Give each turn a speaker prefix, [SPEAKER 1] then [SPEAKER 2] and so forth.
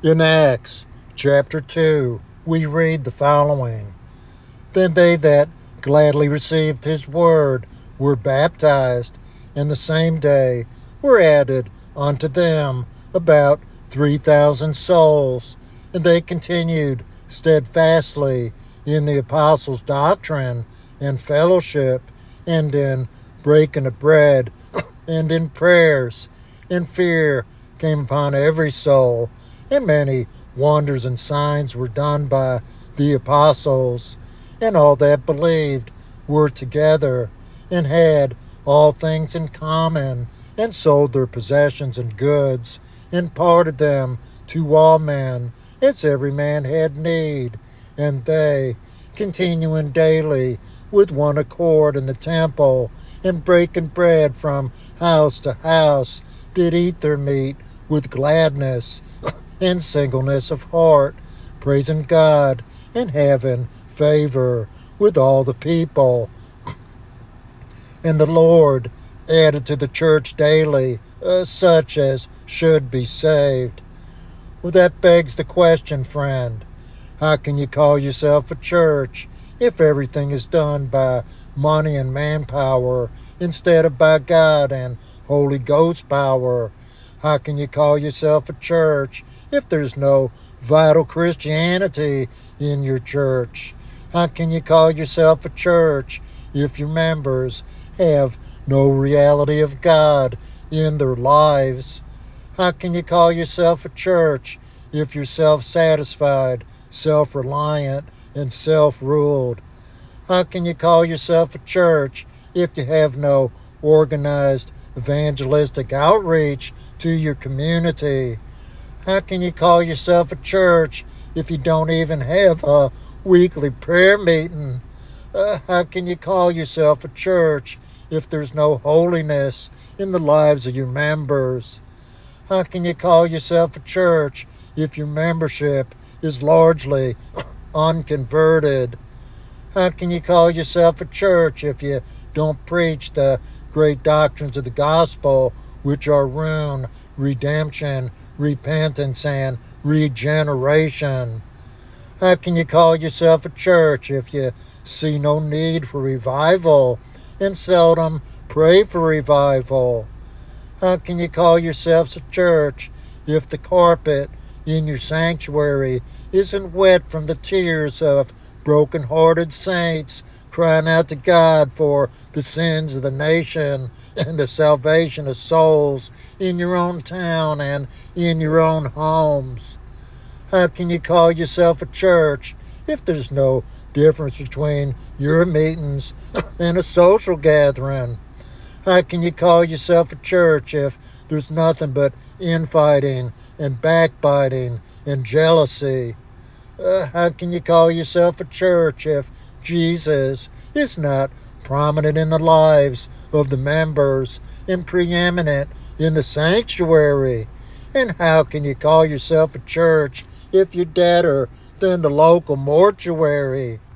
[SPEAKER 1] In Acts chapter 2, we read the following. Then they that gladly received his word were baptized, and the same day were added unto them about 3,000 souls. And they continued steadfastly in the apostles' doctrine and fellowship, and in breaking of bread, and in prayers. And fear came upon every soul, and many wonders and signs were done by the apostles. And all that believed were together, and had all things in common, and sold their possessions and goods, and parted them to all men, as every man had need. And they, continuing daily with one accord in the temple, and breaking bread from house to house, did eat their meat with gladness and singleness of heart, praising God and having favor with all the people. And the Lord added to the church daily such as should be saved. Well, that begs the question, friend. How can you call yourself a church if everything is done by money and manpower instead of by God and Holy Ghost power? How can you call yourself a church if there's no vital Christianity in your church? How can you call yourself a church if your members have no reality of God in their lives? How can you call yourself a church if you're self-satisfied, self-reliant, and self-ruled? How can you call yourself a church if you have no organized evangelistic outreach to your community? How can you call yourself a church if you don't even have a weekly prayer meeting? How can you call yourself a church if there's no holiness in the lives of your members? How can you call yourself a church if your membership is largely unconverted? How can you call yourself a church if you don't preach the great doctrines of the gospel, which are ruin, redemption, repentance, and regeneration? How can you call yourself a church if you see no need for revival and seldom pray for revival? How can you call yourselves a church if the carpet in your sanctuary isn't wet from the tears of broken-hearted saints crying out to God for the sins of the nation and the salvation of souls in your own town and in your own homes? How can you call yourself a church if there's no difference between your meetings and a social gathering? How can you call yourself a church if there's nothing but infighting and backbiting and jealousy? How can you call yourself a church if Jesus is not prominent in the lives of the members and preeminent in the sanctuary? And how can you call yourself a church if you're deader than the local mortuary?